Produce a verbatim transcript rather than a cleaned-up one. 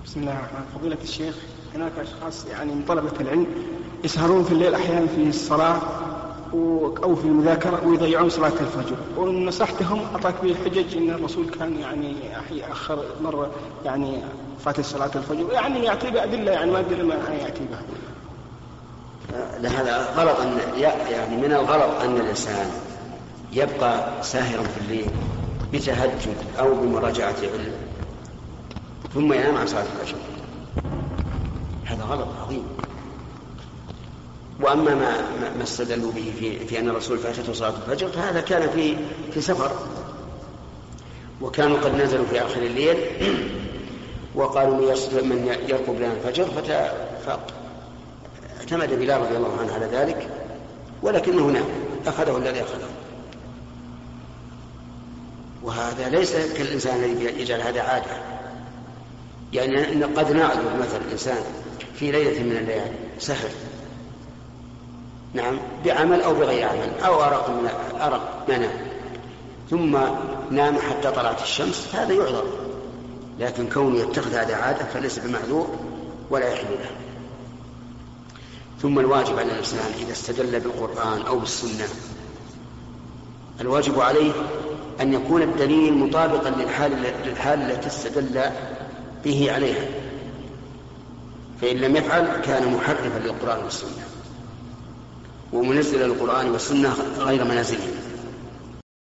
بسم الله الرحمن الرحيم. فضيلة الشيخ، هناك أشخاص يعني من طلبة العلم يسهرون في الليل أحيانا في الصلاة أو في المذاكرة ويضيعون صلاة الفجر، ونصحتهم أعطاك به الحجج أن الرسول كان يعني أخر مرة يعني فات صلاة الفجر، يعني يعطي بأدلة يعني ما أدري ما يأتي بها. هذا غلط، أن يعني من الغلط أن الإنسان يبقى ساهرا في الليل بتهجد أو بمراجعة علم ثم ينام عن صلاة الفجر، هذا غلط عظيم. وأما ما ما استدلوا به في, في أن الرسول فاتته صلاة الفجر فهذا كان في في سفر، وكانوا قد نزلوا في آخر الليل وقالوا من يرقب لنا الفجر، فاعتمد بلال رضي الله عنه على ذلك، ولكنه نام أخذه الذي أخذه. وهذا ليس كالإنسان الذي يجعل هذا عادة، يعني إن قد نعذر مثل الإنسان في ليلة من الليالي سهر نعم بعمل أو بغير عمل أو أرق من أرق منام ثم نام حتى طلعت الشمس، هذا يعذر، لكن كونه يتخذ هذا عادة فليس بمعذور ولا يحل له. ثم الواجب على الإنسان إذا استدل بالقرآن أو بالسنة، الواجب عليه أن يكون الدليل مطابقا للحال, للحال التي استدل به عليها، فإن لم يفعل كان محرفا للقرآن والسنة ومنزلا للقرآن والسنة غير منازلهم.